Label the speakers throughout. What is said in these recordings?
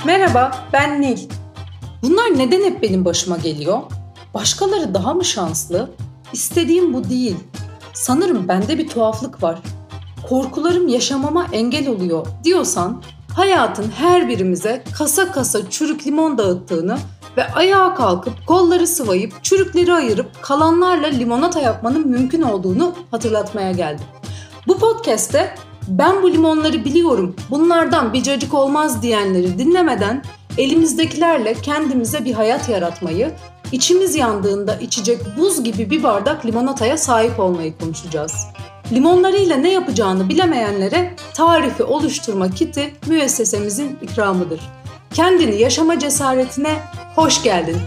Speaker 1: Merhaba, ben Nil. Bunlar neden hep benim başıma geliyor? Başkaları daha mı şanslı? İstediğim bu değil. Sanırım bende bir tuhaflık var. Korkularım yaşamama engel oluyor diyorsan, hayatın her birimize kasa kasa çürük limon dağıttığını ve ayağa kalkıp kolları sıvayıp çürükleri ayırıp kalanlarla limonata yapmanın mümkün olduğunu hatırlatmaya geldim. Bu podcast'te ben bu limonları biliyorum, bunlardan bir cacık olmaz diyenleri dinlemeden elimizdekilerle kendimize bir hayat yaratmayı, içimiz yandığında içecek buz gibi bir bardak limonataya sahip olmayı konuşacağız. Limonlarıyla ne yapacağını bilemeyenlere tarifi oluşturma kiti müessesemizin ikramıdır. Kendini yaşama cesaretine hoş geldin.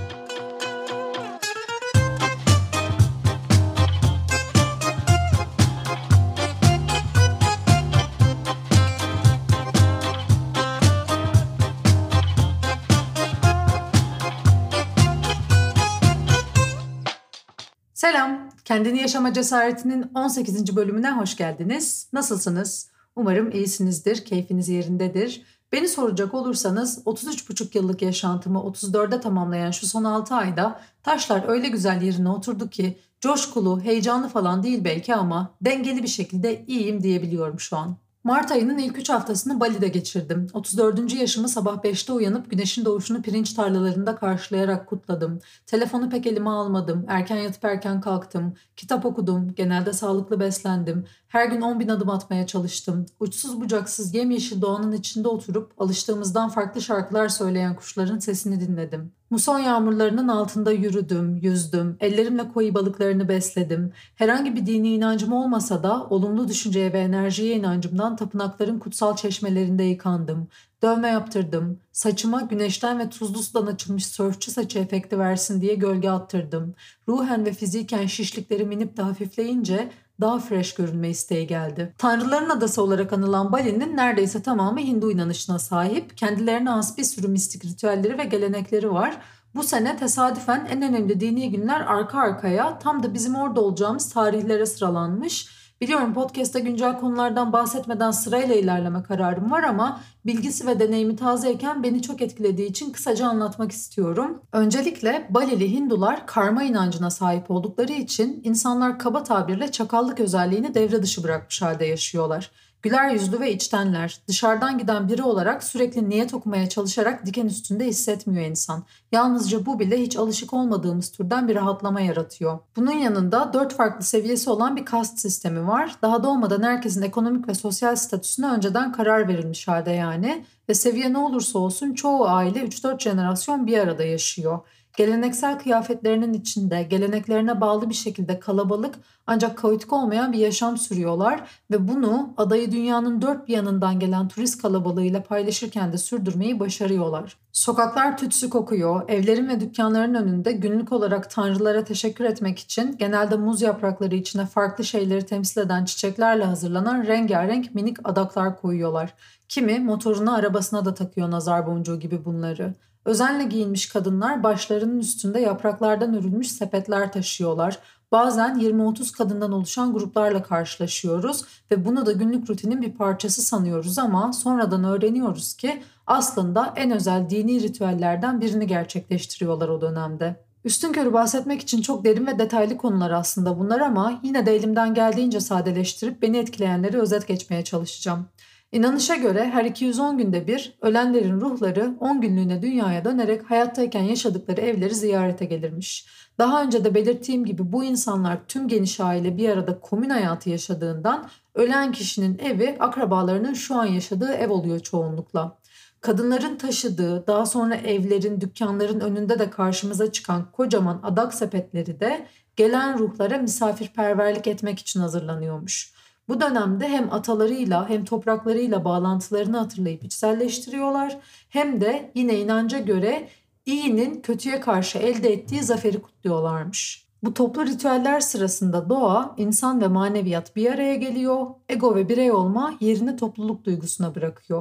Speaker 1: Selam, Kendini Yaşama Cesaretinin 18. bölümüne hoş geldiniz. Nasılsınız? Umarım iyisinizdir, keyfiniz yerindedir. Beni soracak olursanız 33,5 yıllık yaşantımı 34'e tamamlayan şu son 6 ayda taşlar öyle güzel yerine oturdu ki coşkulu, heyecanlı falan değil belki ama dengeli bir şekilde iyiyim diyebiliyorum şu an. Mart ayının ilk 3 haftasını Bali'de geçirdim. 34. yaşımı sabah 5'te uyanıp güneşin doğuşunu pirinç tarlalarında karşılayarak kutladım. Telefonu pek elime almadım. Erken yatıp erken kalktım. Kitap okudum. Genelde sağlıklı beslendim. Her gün 10.000 adım atmaya çalıştım. Uçsuz bucaksız yemyeşil doğanın içinde oturup alıştığımızdan farklı şarkılar söyleyen kuşların sesini dinledim. Muson yağmurlarının altında yürüdüm, yüzdüm, ellerimle koi balıklarını besledim. Herhangi bir dini inancım olmasa da olumlu düşünceye ve enerjiye inancımdan tapınakların kutsal çeşmelerinde yıkandım. Dövme yaptırdım. Saçıma güneşten ve tuzlu sudan açılmış sörfçü saçı efekti versin diye gölge attırdım. Ruhen ve fiziken şişliklerim inip de hafifleyince daha fresh görünme isteği geldi. Tanrıların adası olarak anılan Bali'nin neredeyse tamamı Hindu inanışına sahip. Kendilerine has bir sürü mistik ritüelleri ve gelenekleri var. Bu sene tesadüfen en önemli dini günler arka arkaya tam da bizim orada olacağımız tarihlere sıralanmış. Biliyorum podcast'ta güncel konulardan bahsetmeden sırayla ilerleme kararım var ama bilgisi ve deneyimi tazeyken beni çok etkilediği için kısaca anlatmak istiyorum. Öncelikle Balili Hindular karma inancına sahip oldukları için insanlar kaba tabirle çakallık özelliğini devre dışı bırakmış halde yaşıyorlar. Güler yüzlü ve içtenler. Dışarıdan giden biri olarak sürekli niyet okumaya çalışarak diken üstünde hissetmiyor insan. Yalnızca bu bile hiç alışık olmadığımız türden bir rahatlama yaratıyor. Bunun yanında 4 farklı seviyesi olan bir kast sistemi var. Daha doğmadan herkesin ekonomik ve sosyal statüsüne önceden karar verilmiş halde yani. Ve seviye ne olursa olsun çoğu aile 3-4 jenerasyon bir arada yaşıyor. Geleneksel kıyafetlerinin içinde geleneklerine bağlı bir şekilde kalabalık ancak kaotik olmayan bir yaşam sürüyorlar ve bunu adayı dünyanın dört bir yanından gelen turist kalabalığıyla paylaşırken de sürdürmeyi başarıyorlar. Sokaklar tütsü kokuyor, evlerin ve dükkanların önünde günlük olarak tanrılara teşekkür etmek için genelde muz yaprakları içine farklı şeyleri temsil eden çiçeklerle hazırlanan rengarenk minik adaklar koyuyorlar. Kimi motoruna arabasına da takıyor nazar boncuğu gibi bunları. Özenle giyinmiş kadınlar başlarının üstünde yapraklardan örülmüş sepetler taşıyorlar. Bazen 20-30 kadından oluşan gruplarla karşılaşıyoruz ve bunu da günlük rutinin bir parçası sanıyoruz ama sonradan öğreniyoruz ki aslında en özel dini ritüellerden birini gerçekleştiriyorlar o dönemde. Üstünkörü bahsetmek için çok derin ve detaylı konular aslında bunlar ama yine de elimden geldiğince sadeleştirip beni etkileyenleri özet geçmeye çalışacağım. İnanışa göre her 210 günde bir ölenlerin ruhları 10 günlüğüne dünyaya dönerek hayattayken yaşadıkları evleri ziyarete gelirmiş. Daha önce de belirttiğim gibi bu insanlar tüm geniş aile bir arada komün hayatı yaşadığından ölen kişinin evi akrabalarının şu an yaşadığı ev oluyor çoğunlukla. Kadınların taşıdığı, daha sonra evlerin, dükkanların önünde de karşımıza çıkan kocaman adak sepetleri de gelen ruhlara misafirperverlik etmek için hazırlanıyormuş. Bu dönemde hem atalarıyla hem topraklarıyla bağlantılarını hatırlayıp içselleştiriyorlar hem de yine inanca göre iyinin kötüye karşı elde ettiği zaferi kutluyorlarmış. Bu toplu ritüeller sırasında doğa, insan ve maneviyat bir araya geliyor, ego ve birey olma yerini topluluk duygusuna bırakıyor.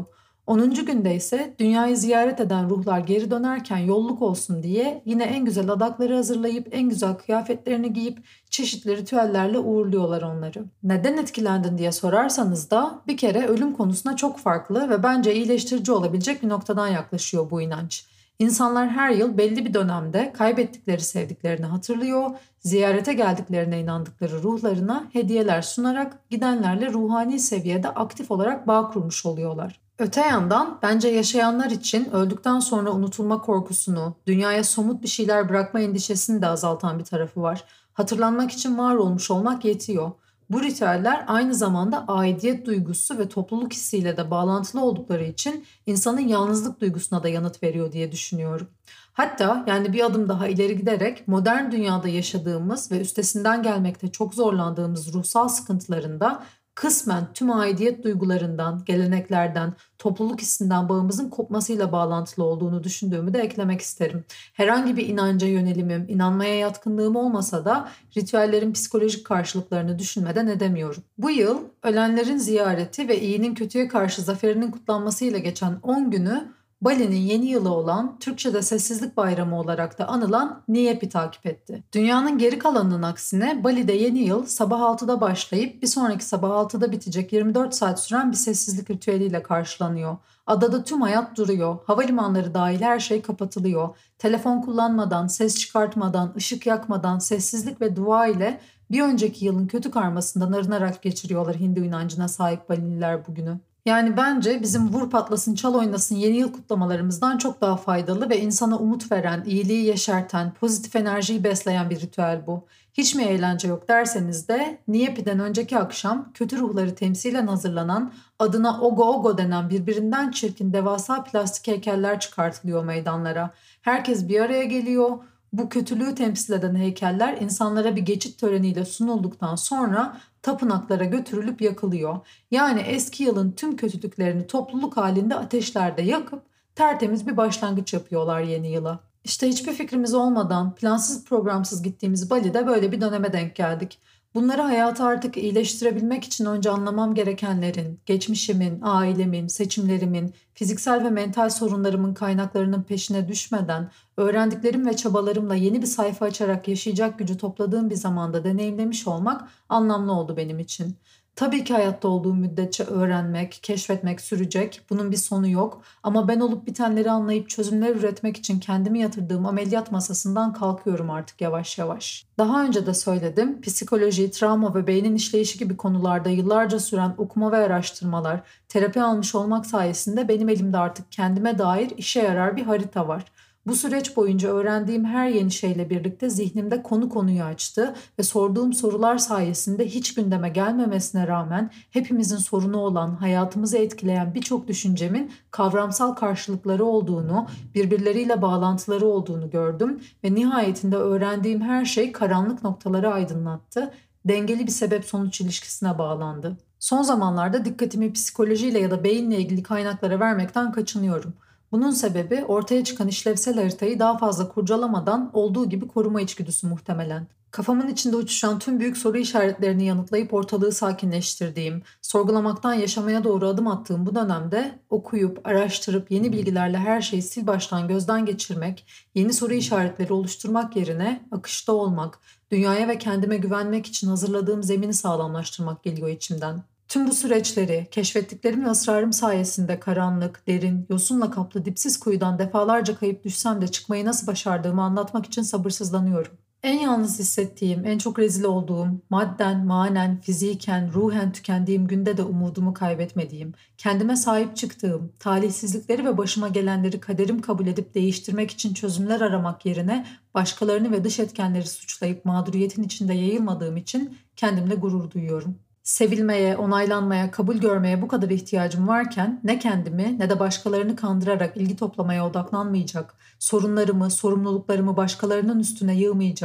Speaker 1: 10. günde ise dünyayı ziyaret eden ruhlar geri dönerken yolluk olsun diye yine en güzel adakları hazırlayıp en güzel kıyafetlerini giyip çeşitli ritüellerle uğurluyorlar onları. Neden etkilendin diye sorarsanız da bir kere ölüm konusuna çok farklı ve bence iyileştirici olabilecek bir noktadan yaklaşıyor bu inanç. İnsanlar her yıl belli bir dönemde kaybettikleri sevdiklerini hatırlıyor, ziyarete geldiklerine inandıkları ruhlarına hediyeler sunarak gidenlerle ruhani seviyede aktif olarak bağ kurmuş oluyorlar. Öte yandan bence yaşayanlar için öldükten sonra unutulma korkusunu, dünyaya somut bir şeyler bırakma endişesini de azaltan bir tarafı var. Hatırlanmak için var olmuş olmak yetiyor. Bu ritüeller aynı zamanda aidiyet duygusu ve topluluk hissiyle de bağlantılı oldukları için insanın yalnızlık duygusuna da yanıt veriyor diye düşünüyorum. Hatta yani bir adım daha ileri giderek modern dünyada yaşadığımız ve üstesinden gelmekte çok zorlandığımız ruhsal sıkıntılarında kısmen tüm aidiyet duygularından, geleneklerden, topluluk hissinden bağımızın kopmasıyla bağlantılı olduğunu düşündüğümü de eklemek isterim. Herhangi bir inanca yönelimim, inanmaya yatkınlığım olmasa da ritüellerin psikolojik karşılıklarını düşünmeden edemiyorum. Bu yıl ölenlerin ziyareti ve iyinin kötüye karşı zaferinin kutlanmasıyla geçen 10 günü Bali'nin yeni yılı olan, Türkçe'de Sessizlik Bayramı olarak da anılan Niyepi takip etti. Dünyanın geri kalanının aksine Bali'de yeni yıl sabah 6'da başlayıp bir sonraki sabah 6'da bitecek 24 saat süren bir sessizlik ritüeliyle karşılanıyor. Adada tüm hayat duruyor, havalimanları dahil her şey kapatılıyor. Telefon kullanmadan, ses çıkartmadan, ışık yakmadan, sessizlik ve dua ile bir önceki yılın kötü karmasından arınarak geçiriyorlar Hindu inancına sahip Balililer bugünü. Yani bence bizim vur patlasın çal oynasın yeni yıl kutlamalarımızdan çok daha faydalı ve insana umut veren, iyiliği yeşerten, pozitif enerjiyi besleyen bir ritüel bu. Hiç mi eğlence yok derseniz de Niyepi'den önceki akşam kötü ruhları temsilen hazırlanan adına Ogo Ogo denen birbirinden çirkin devasa plastik heykeller çıkartılıyor meydanlara. Herkes bir araya geliyor. Bu kötülüğü temsil eden heykeller insanlara bir geçit töreniyle sunulduktan sonra tapınaklara götürülüp yakılıyor. Yani eski yılın tüm kötülüklerini topluluk halinde ateşlerde yakıp tertemiz bir başlangıç yapıyorlar yeni yıla. İşte hiçbir fikrimiz olmadan plansız programsız gittiğimiz Bali'de böyle bir döneme denk geldik. Bunları hayata artık iyileştirebilmek için önce anlamam gerekenlerin, geçmişimin, ailemin, seçimlerimin, fiziksel ve mental sorunlarımın kaynaklarının peşine düşmeden öğrendiklerim ve çabalarımla yeni bir sayfa açarak yaşayacak gücü topladığım bir zamanda deneyimlemiş olmak anlamlı oldu benim için. Tabii ki hayatta olduğum müddetçe öğrenmek, keşfetmek sürecek. Bunun bir sonu yok. Ama ben olup bitenleri anlayıp çözümler üretmek için kendimi yatırdığım ameliyat masasından kalkıyorum artık yavaş yavaş. Daha önce de söyledim. Psikoloji, travma ve beynin işleyişi gibi konularda yıllarca süren okuma ve araştırmalar, terapi almış olmak sayesinde benim elimde artık kendime dair işe yarar bir harita var. Bu süreç boyunca öğrendiğim her yeni şeyle birlikte zihnimde konu konuyu açtı ve sorduğum sorular sayesinde hiç gündeme gelmemesine rağmen hepimizin sorunu olan, hayatımızı etkileyen birçok düşüncemin kavramsal karşılıkları olduğunu, birbirleriyle bağlantıları olduğunu gördüm ve nihayetinde öğrendiğim her şey karanlık noktaları aydınlattı, dengeli bir sebep-sonuç ilişkisine bağlandı. Son zamanlarda dikkatimi psikolojiyle ya da beyinle ilgili kaynaklara vermekten kaçınıyorum. Bunun sebebi ortaya çıkan işlevsel haritayı daha fazla kurcalamadan olduğu gibi koruma içgüdüsü muhtemelen. Kafamın içinde uçuşan tüm büyük soru işaretlerini yanıtlayıp ortalığı sakinleştirdiğim, sorgulamaktan yaşamaya doğru adım attığım bu dönemde okuyup, araştırıp yeni bilgilerle her şeyi sil baştan gözden geçirmek, yeni soru işaretleri oluşturmak yerine akışta olmak, dünyaya ve kendime güvenmek için hazırladığım zemini sağlamlaştırmak geliyor içimden. Tüm bu süreçleri, keşfettiklerim ve ısrarım sayesinde karanlık, derin, yosunla kaplı dipsiz kuyudan defalarca kayıp düşsem de çıkmayı nasıl başardığımı anlatmak için sabırsızlanıyorum. En yalnız hissettiğim, en çok rezil olduğum, madden, manen, fiziken, ruhen tükendiğim günde de umudumu kaybetmediğim, kendime sahip çıktığım, talihsizlikleri ve başıma gelenleri kaderim kabul edip değiştirmek için çözümler aramak yerine başkalarını ve dış etkenleri suçlayıp mağduriyetin içinde yayılmadığım için kendimle gurur duyuyorum. Sevilmeye, onaylanmaya, kabul görmeye bu kadar ihtiyacım varken ne kendimi ne de başkalarını kandırarak ilgi toplamaya odaklanmayacak, sorunlarımı, sorumluluklarımı başkalarının üstüne yığmayacak,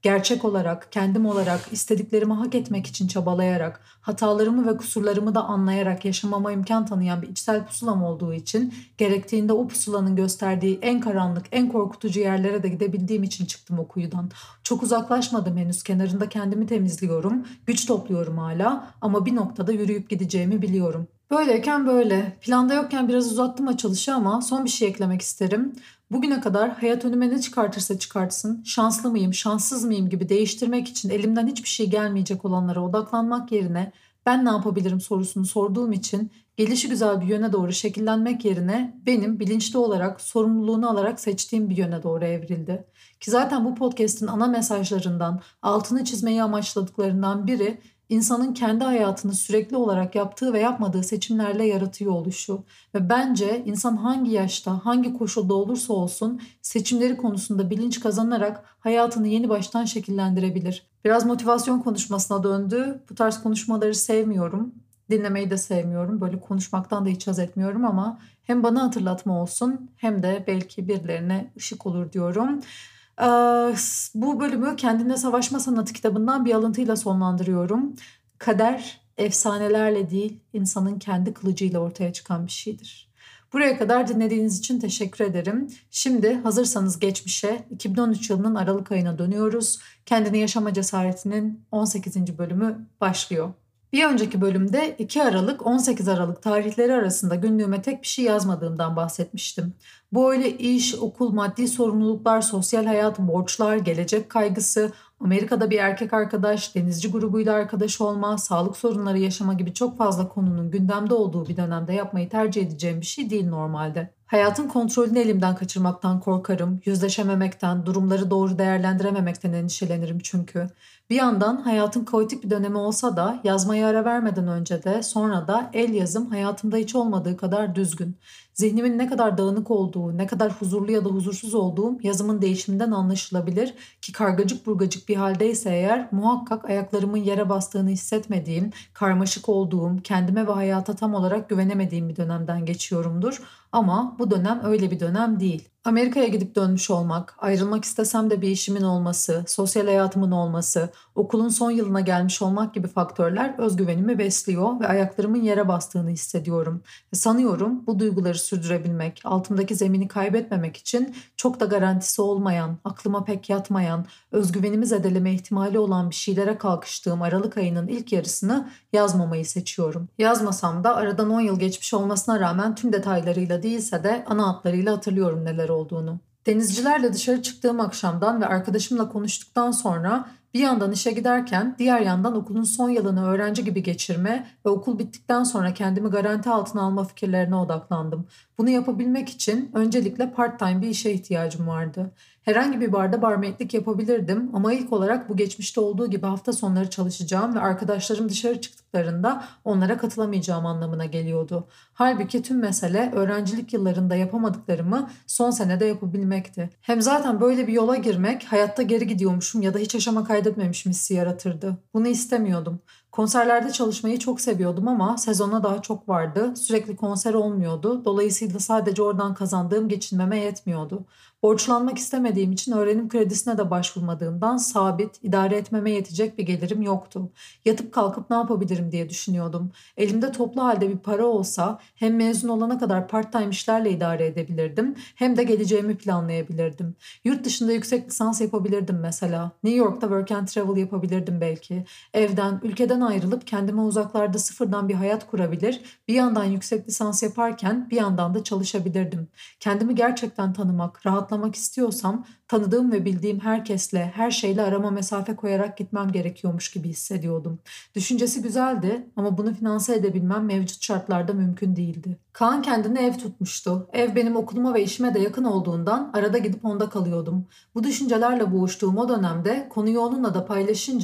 Speaker 1: Gerçek olarak, kendim olarak, istediklerimi hak etmek için çabalayarak, hatalarımı ve kusurlarımı da anlayarak yaşamama imkan tanıyan bir içsel pusulam olduğu için gerektiğinde o pusulanın gösterdiği en karanlık, en korkutucu yerlere de gidebildiğim için çıktım o kuyudan. Çok uzaklaşmadım henüz, kenarında kendimi temizliyorum, güç topluyorum hala ama bir noktada yürüyüp gideceğimi biliyorum. Böyleyken böyle. Planda yokken biraz uzattım açılışı ama son bir şey eklemek isterim. Bugüne kadar hayat önüme ne çıkartırsa çıkartsın, şanslı mıyım, şanssız mıyım gibi değiştirmek için elimden hiçbir şey gelmeyecek olanlara odaklanmak yerine ben ne yapabilirim sorusunu sorduğum için gelişigüzel bir yöne doğru şekillenmek yerine benim bilinçli olarak sorumluluğunu alarak seçtiğim bir yöne doğru evrildi. Ki zaten bu podcast'in ana mesajlarından, altını çizmeyi amaçladıklarından biri insanın kendi hayatını sürekli olarak yaptığı ve yapmadığı seçimlerle yaratıyor oluşu. Ve bence insan hangi yaşta, hangi koşulda olursa olsun seçimleri konusunda bilinç kazanarak hayatını yeni baştan şekillendirebilir. Biraz motivasyon konuşmasına döndü. Bu tarz konuşmaları sevmiyorum. Dinlemeyi de sevmiyorum. Böyle konuşmaktan da hiç haz etmiyorum ama hem bana hatırlatma olsun hem de belki birilerine ışık olur diyorum. Eee, Bu bölümü Kendinle Savaşma Sanatı kitabından bir alıntıyla sonlandırıyorum. Kader efsanelerle değil, insanın kendi kılıcıyla ortaya çıkan bir şeydir. Buraya kadar dinlediğiniz için teşekkür ederim. Şimdi hazırsanız geçmişe 2013 yılının Aralık ayına dönüyoruz. Kendini Yaşama Cesaretinin 18. bölümü başlıyor. Bir önceki bölümde 2 Aralık 18 Aralık tarihleri arasında günlüğüme tek bir şey yazmadığımdan bahsetmiştim. Bu öyle iş, okul, maddi sorumluluklar, sosyal hayat, borçlar, gelecek kaygısı, Amerika'da bir erkek arkadaş, denizci grubuyla arkadaş olma, sağlık sorunları yaşama gibi çok fazla konunun gündemde olduğu bir dönemde yapmayı tercih edeceğim bir şey değil normalde. Hayatın kontrolünü elimden kaçırmaktan korkarım, yüzleşememekten, durumları doğru değerlendirememekten endişelenirim çünkü. Bir yandan hayatın kaotik bir dönemi olsa da yazmaya ara vermeden önce de sonra da el yazım hayatımda hiç olmadığı kadar düzgün. Zihnimin ne kadar dağınık olduğu, ne kadar huzurlu ya da huzursuz olduğum yazımın değişiminden anlaşılabilir ki kargacık burgacık bir haldeyse eğer muhakkak ayaklarımın yere bastığını hissetmediğim, karmaşık olduğum, kendime ve hayata tam olarak güvenemediğim bir dönemden geçiyorumdur. Ama bu dönem öyle bir dönem değil. Amerika'ya gidip dönmüş olmak, ayrılmak istesem de bir işimin olması, sosyal hayatımın olması, okulun son yılına gelmiş olmak gibi faktörler özgüvenimi besliyor ve ayaklarımın yere bastığını hissediyorum. Sanıyorum bu duyguları sürdürebilmek, altımdaki zemini kaybetmemek için çok da garantisi olmayan, aklıma pek yatmayan, özgüvenimi zedeleme ihtimali olan bir şeylere kalkıştığım Aralık ayının ilk yarısını yazmamayı seçiyorum. Yazmasam da aradan 10 yıl geçmiş olmasına rağmen tüm detaylarıyla değilse de ana hatlarıyla hatırlıyorum neler olduğunu. Denizcilerle dışarı çıktığım akşamdan ve arkadaşımla konuştuktan sonra bir yandan işe giderken diğer yandan okulun son yılını öğrenci gibi geçirme ve okul bittikten sonra kendimi garanti altına alma fikirlerine odaklandım. Bunu yapabilmek için öncelikle part-time bir işe ihtiyacım vardı. Herhangi bir barda barmaidlik yapabilirdim ama ilk olarak bu geçmişte olduğu gibi hafta sonları çalışacağım ve arkadaşlarım dışarı çıktıklarında onlara katılamayacağım anlamına geliyordu. Halbuki tüm mesele öğrencilik yıllarında yapamadıklarımı son senede yapabilmekti. Hem zaten böyle bir yola girmek hayatta geri gidiyormuşum ya da hiç aşama kaydetmemişim hissi yaratırdı. Bunu istemiyordum. Konserlerde çalışmayı çok seviyordum ama sezona daha çok vardı. Sürekli konser olmuyordu. Dolayısıyla sadece oradan kazandığım geçinmeme yetmiyordu. Borçlanmak istemediğim için öğrenim kredisine de başvurmadığımdan sabit, idare etmeme yetecek bir gelirim yoktu. Yatıp kalkıp ne yapabilirim diye düşünüyordum. Elimde toplu halde bir para olsa hem mezun olana kadar part-time işlerle idare edebilirdim hem de geleceğimi planlayabilirdim. Yurt dışında yüksek lisans yapabilirdim mesela. New York'ta work and travel yapabilirdim belki. Evden, ülkeden ayrılıp kendime uzaklarda sıfırdan bir hayat kurabilir, bir yandan yüksek lisans yaparken bir yandan da çalışabilirdim. Kendimi gerçekten tanımak, rahatlamak istiyorsam tanıdığım ve bildiğim herkesle, her şeyle arama mesafe koyarak gitmem gerekiyormuş gibi hissediyordum. Düşüncesi güzeldi ama bunu finanse edebilmem mevcut şartlarda mümkün değildi. Kaan kendine ev tutmuştu. Ev benim okuluma ve işime de yakın olduğundan arada gidip onda kalıyordum. Bu düşüncelerle boğuştuğum o dönemde konuyu onunla da paylaşınca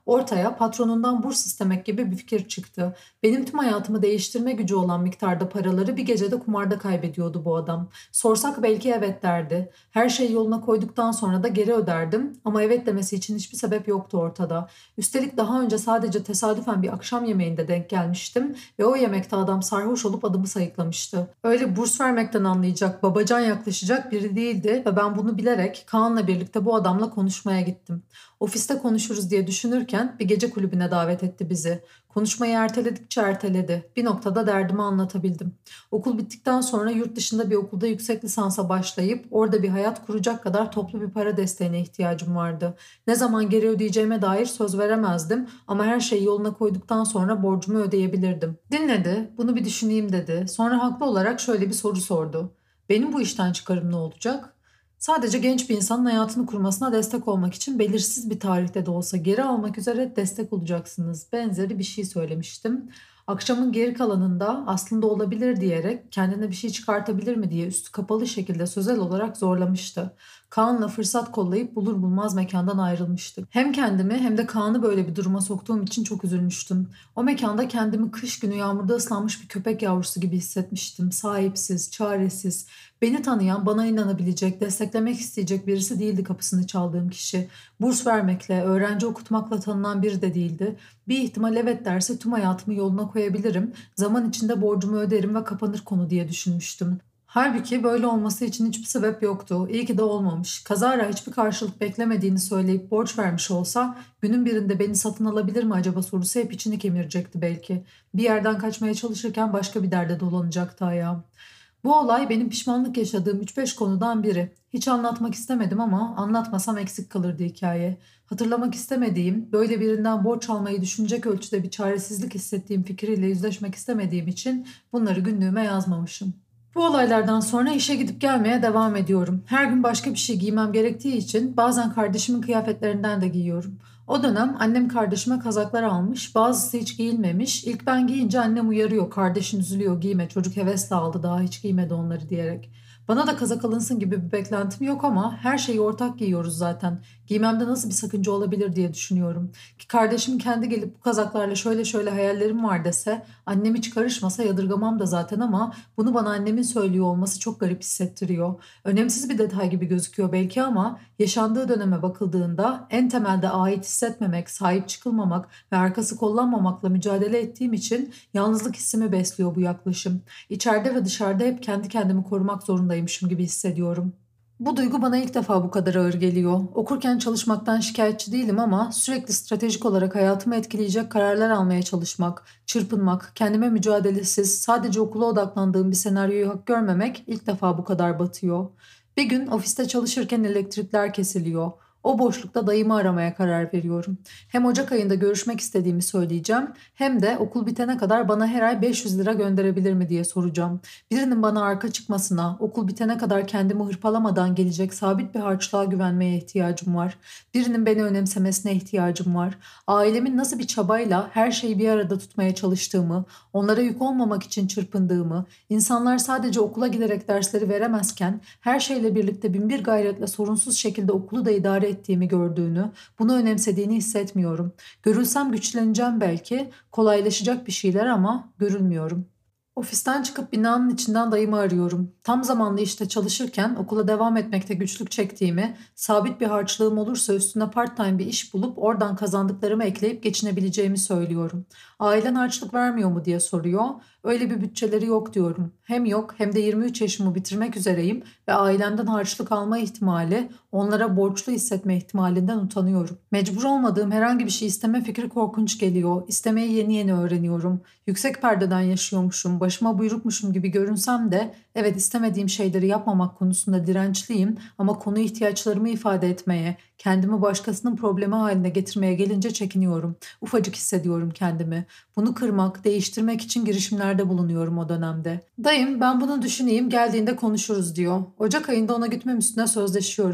Speaker 1: Ortaya patronundan burs istemek gibi bir fikir çıktı. Benim tüm hayatımı değiştirme gücü olan miktarda paraları bir gecede kumarda kaybediyordu bu adam. Sorsak belki evet derdi. Her şeyi yoluna koyduktan sonra da geri öderdim ama evet demesi için hiçbir sebep yoktu ortada. Üstelik daha önce sadece tesadüfen bir akşam yemeğinde denk gelmiştim ve o yemekte adam sarhoş olup adımı sayıklamıştı. Öyle burs vermekten anlayacak, babacan yaklaşacak biri değildi ve ben bunu bilerek Kaan'la birlikte bu adamla konuşmaya gittim. Ofiste konuşuruz diye düşünürken bir gece kulübüne davet etti bizi. Konuşmayı erteledikçe erteledi. Bir noktada derdimi anlatabildim. Okul bittikten sonra yurt dışında bir okulda yüksek lisansa başlayıp orada bir hayat kuracak kadar toplu bir para desteğine ihtiyacım vardı. Ne zaman geri ödeyeceğime dair söz veremezdim ama her şeyi yoluna koyduktan sonra borcumu ödeyebilirdim. Dinledi, bunu bir düşüneyim dedi. Sonra haklı olarak şöyle bir soru sordu. Benim bu işten çıkarım ne olacak? Sadece genç bir insanın hayatını kurmasına destek olmak için belirsiz bir tarihte de olsa geri almak üzere destek olacaksınız. Benzeri bir şey söylemiştim. Akşamın geri kalanında aslında olabilir diyerek kendine bir şey çıkartabilir mi diye üstü kapalı şekilde sözel olarak zorlamıştı. Kaan'la fırsat kollayıp bulur bulmaz mekandan ayrılmıştık. Hem kendimi hem de Kaan'ı böyle bir duruma soktuğum için çok üzülmüştüm. O mekanda kendimi kış günü yağmurda ıslanmış bir köpek yavrusu gibi hissetmiştim. Sahipsiz, çaresiz. Beni tanıyan, bana inanabilecek, desteklemek isteyecek birisi değildi kapısını çaldığım kişi. Burs vermekle, öğrenci okutmakla tanınan biri de değildi. Bir ihtimal evet derse tüm hayatımı yoluna koyabilirim, zaman içinde borcumu öderim ve kapanır konu diye düşünmüştüm. Halbuki böyle olması için hiçbir sebep yoktu. İyi ki de olmamış. Kazara hiçbir karşılık beklemediğini söyleyip borç vermiş olsa günün birinde beni satın alabilir mi acaba sorusu hep içini kemirecekti belki. Bir yerden kaçmaya çalışırken başka bir derde dolanacaktı ayağım. Bu olay benim pişmanlık yaşadığım 3-5 konudan biri. Hiç anlatmak istemedim ama anlatmasam eksik kalırdı hikaye. Hatırlamak istemediğim, böyle birinden borç almayı düşünecek ölçüde bir çaresizlik hissettiğim fikriyle yüzleşmek istemediğim için bunları günlüğüme yazmamışım. Bu olaylardan sonra işe gidip gelmeye devam ediyorum. Her gün başka bir şey giymem gerektiği için bazen kardeşimin kıyafetlerinden de giyiyorum. O dönem annem kardeşime kazaklar almış, bazısı hiç giyilmemiş. İlk ben giyince annem uyarıyor, kardeşin üzülüyor giyme, çocuk hevesle aldı daha hiç giymedi onları diyerek. Bana da kazak alınsın gibi bir beklentim yok ama her şeyi ortak giyiyoruz zaten. Giymemde nasıl bir sakınca olabilir diye düşünüyorum. Ki kardeşim kendi gelip bu kazaklarla şöyle şöyle hayallerim var dese, annem hiç karışmasa yadırgamam da zaten ama bunu bana annemin söylüyor olması çok garip hissettiriyor. Önemsiz bir detay gibi gözüküyor belki ama yaşandığı döneme bakıldığında en temelde ait hissetmemek, sahip çıkılmamak ve arkası kollanmamakla mücadele ettiğim için yalnızlık hissimi besliyor bu yaklaşım. İçeride ve dışarıda hep kendi kendimi korumak zorundaymışım gibi hissediyorum. Bu duygu bana ilk defa bu kadar ağır geliyor. Okurken çalışmaktan şikayetçi değilim ama sürekli stratejik olarak hayatımı etkileyecek kararlar almaya çalışmak, çırpınmak, kendime mücadelesiz, sadece okula odaklandığım bir senaryoyu hak görmemek ilk defa bu kadar batıyor. Bir gün ofiste çalışırken elektrikler kesiliyor. O boşlukta dayımı aramaya karar veriyorum. Hem Ocak ayında görüşmek istediğimi söyleyeceğim hem de okul bitene kadar bana her ay 500 lira gönderebilir mi diye soracağım. Birinin bana arka çıkmasına, okul bitene kadar kendimi hırpalamadan gelecek sabit bir harçlığa güvenmeye ihtiyacım var. Birinin beni önemsemesine ihtiyacım var. Ailemin nasıl bir çabayla her şeyi bir arada tutmaya çalıştığımı, onlara yük olmamak için çırpındığımı, insanlar sadece okula giderek dersleri veremezken her şeyle birlikte binbir gayretle sorunsuz şekilde okulu da idare ettiğimi gördüğünü, bunu önemsediğini hissetmiyorum. Görülsem güçleneceğim belki, kolaylaşacak bir şeyler ama görülmüyorum. Ofisten çıkıp binanın içinden dayımı arıyorum. Tam zamanlı işte çalışırken okula devam etmekte güçlük çektiğimi, sabit bir harçlığım olursa üstüne part-time bir iş bulup oradan kazandıklarımı ekleyip geçinebileceğimi söylüyorum. Ailen harçlık vermiyor mu diye soruyor. Öyle bir bütçeleri yok diyorum. Hem yok hem de 23 yaşımı bitirmek üzereyim ve ailemden harçlık alma ihtimali, onlara borçlu hissetme ihtimalinden utanıyorum. Mecbur olmadığım herhangi bir şey isteme fikri korkunç geliyor. İstemeyi yeni yeni öğreniyorum. Yüksek perdeden yaşıyormuşum, başıma buyrukmuşum gibi görünsem de evet istemediğim şeyleri yapmamak konusunda dirençliyim ama konu ihtiyaçlarımı ifade etmeye, kendimi başkasının problemi haline getirmeye gelince çekiniyorum. Ufacık hissediyorum kendimi. Bunu kırmak, değiştirmek için girişimlerde bulunuyorum o dönemde. Dayım ben bunu düşüneyim geldiğinde konuşuruz diyor. Ocak ayında ona gitmem üstüne sözleşiyoruz.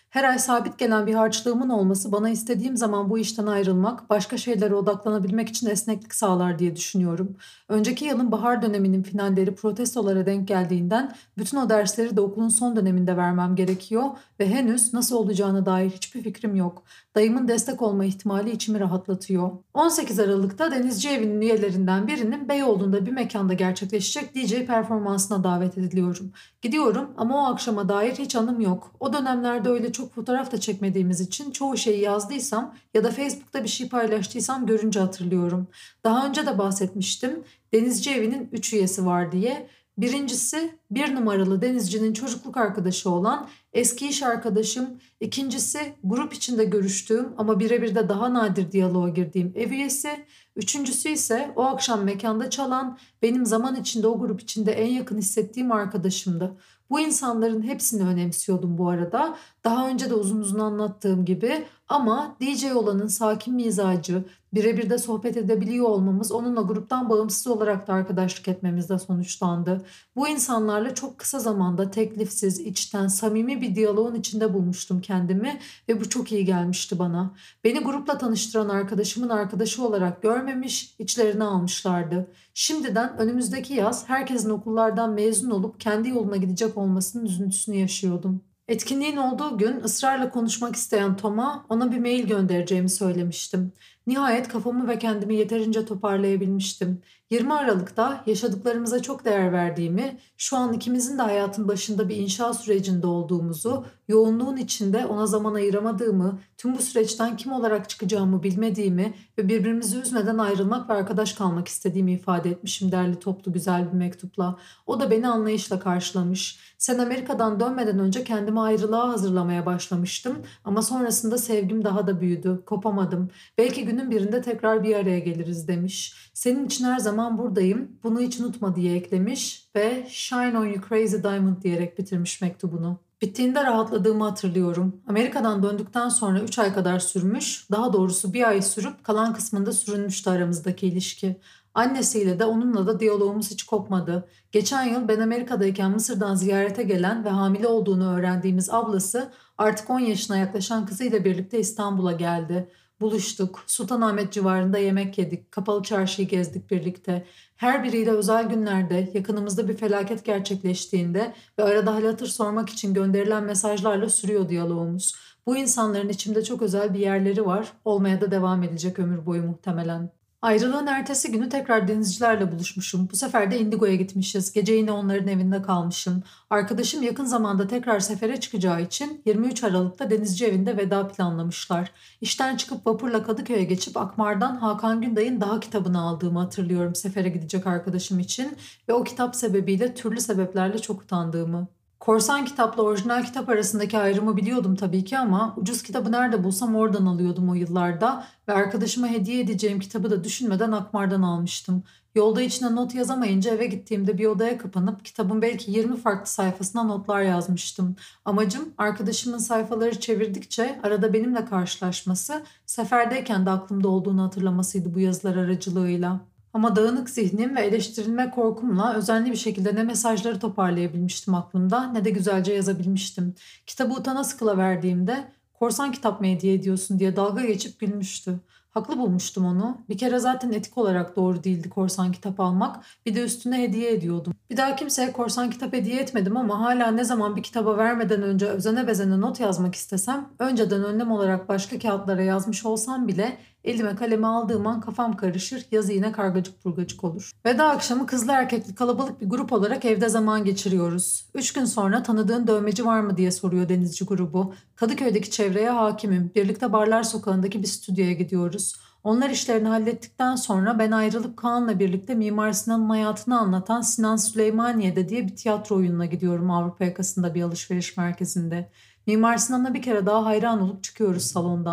Speaker 1: Her ay sabit gelen bir harçlığımın olması bana istediğim zaman bu işten ayrılmak, başka şeylere odaklanabilmek için esneklik sağlar diye düşünüyorum. Önceki yılın bahar döneminin finalleri protestolara denk geldiğinden bütün o dersleri de okulun son döneminde vermem gerekiyor ve henüz nasıl olacağına dair hiçbir fikrim yok. Dayımın destek olma ihtimali içimi rahatlatıyor. 18 Aralık'ta Denizci Evi'nin üyelerinden birinin Beyoğlu'nda bir mekanda gerçekleşecek DJ performansına davet ediliyorum. Gidiyorum ama o akşama dair hiç anım yok. O dönemlerde öyle çok fotoğraf da çekmediğimiz için çoğu şeyi yazdıysam ya da Facebook'ta bir şey paylaştıysam görünce hatırlıyorum. Daha önce de bahsetmiştim. Denizci Evi'nin 3 üyesi var diye. Birincisi bir numaralı denizcinin çocukluk arkadaşı olan eski iş arkadaşım. İkincisi grup içinde görüştüğüm ama birebir de daha nadir diyaloğa girdiğim ev üyesi. Üçüncüsü ise o akşam mekanda çalan benim zaman içinde o grup içinde en yakın hissettiğim arkadaşımdı. Bu insanların hepsini önemsiyordum bu arada. Daha önce de uzun uzun anlattığım gibi ama DJ olanın sakin mizacı, birebir de sohbet edebiliyor olmamız onunla gruptan bağımsız olarak da arkadaşlık etmemizde sonuçlandı. Bu insanlarla çok kısa zamanda teklifsiz, içten, samimi bir diyaloğun içinde bulmuştum kendimi ve bu çok iyi gelmişti bana. Beni grupla tanıştıran arkadaşımın arkadaşı olarak görmemiş, içlerine almışlardı. Şimdiden önümüzdeki yaz herkesin okullardan mezun olup kendi yoluna gidecek olmasının üzüntüsünü yaşıyordum. Etkinliğin olduğu gün ısrarla konuşmak isteyen Tom'a ona bir mail göndereceğimi söylemiştim. Nihayet kafamı ve kendimi yeterince toparlayabilmiştim. 20 Aralık'ta yaşadıklarımıza çok değer verdiğimi, şu an ikimizin de hayatın başında bir inşa sürecinde olduğumuzu, yoğunluğun içinde ona zaman ayıramadığımı, tüm bu süreçten kim olarak çıkacağımı bilmediğimi ve birbirimizi üzmeden ayrılmak ve arkadaş kalmak istediğimi ifade etmişim derli toplu güzel bir mektupla. O da beni anlayışla karşılamış. Sen Amerika'dan dönmeden önce kendimi ayrılığa hazırlamaya başlamıştım ama sonrasında sevgim daha da büyüdü. Kopamadım. Belki günün birinde tekrar bir araya geliriz demiş. Senin için her zaman buradayım. Bunu hiç unutma diye eklemiş ve Shine on you crazy diamond diyerek bitirmiş mektubunu. Bittiğinde rahatladığımı hatırlıyorum. Amerika'dan döndükten sonra 3 ay kadar sürmüş, daha doğrusu bir ay sürüp kalan kısmında sürünmüştü aramızdaki ilişki. Annesiyle de onunla da diyalogumuz hiç kopmadı. Geçen yıl ben Amerika'dayken Mısır'dan ziyarete gelen ve hamile olduğunu öğrendiğimiz ablası artık 10 yaşına yaklaşan kızıyla birlikte İstanbul'a geldi. Buluştuk, Sultanahmet civarında yemek yedik, kapalı çarşıyı gezdik birlikte. Her biriyle özel günlerde, yakınımızda bir felaket gerçekleştiğinde ve arada hal hatır sormak için gönderilen mesajlarla sürüyor diyalogumuz. Bu insanların içimde çok özel bir yerleri var, olmaya da devam edecek ömür boyu muhtemelen. Ayrılığın ertesi günü tekrar denizcilerle buluşmuşum. Bu sefer de Indigo'ya gitmişiz. Gece yine onların evinde kalmışım. Arkadaşım yakın zamanda tekrar sefere çıkacağı için 23 Aralık'ta denizci evinde veda planlamışlar. İşten çıkıp vapurla Kadıköy'e geçip Akmar'dan Hakan Günday'ın Daha kitabını aldığımı hatırlıyorum sefere gidecek arkadaşım için ve o kitap sebebiyle türlü sebeplerle çok utandığımı. Korsan kitapla orijinal kitap arasındaki ayrımı biliyordum tabii ki ama ucuz kitabı nerede bulsam oradan alıyordum o yıllarda ve arkadaşıma hediye edeceğim kitabı da düşünmeden Akmar'dan almıştım. Yolda içine not yazamayınca eve gittiğimde bir odaya kapanıp kitabın belki 20 farklı sayfasına notlar yazmıştım. Amacım arkadaşımın sayfaları çevirdikçe arada benimle karşılaşması, seferdeyken de aklımda olduğunu hatırlamasıydı bu yazılar aracılığıyla. Ama dağınık zihnim ve eleştirilme korkumla özenli bir şekilde ne mesajları toparlayabilmiştim aklımda ne de güzelce yazabilmiştim. Kitabı utana sıkıla verdiğimde korsan kitap mı hediye ediyorsun diye dalga geçip gülmüştü. Haklı bulmuştum onu. Bir kere zaten etik olarak doğru değildi korsan kitap almak. Bir de üstüne hediye ediyordum. Bir daha kimseye korsan kitap hediye etmedim ama hala ne zaman bir kitaba vermeden önce özene bezene not yazmak istesem, önceden önlem olarak başka kağıtlara yazmış olsam bile elime kalemi aldığım an kafam karışır, yazı yine kargacık burgacık olur. Veda akşamı kızlı erkekli kalabalık bir grup olarak evde zaman geçiriyoruz. 3 gün sonra tanıdığın dövmeci var mı diye soruyor denizci grubu. Kadıköy'deki çevreye hakimim. Birlikte Barlar Sokağı'ndaki bir stüdyoya gidiyoruz. Onlar işlerini hallettikten sonra ben ayrılıp Kaan'la birlikte Mimar Sinan'ın hayatını anlatan Sinan Süleymaniye'de diye bir tiyatro oyununa gidiyorum Avrupa yakasında bir alışveriş merkezinde. Mimar Sinan'a bir kere daha hayran olup çıkıyoruz salondan.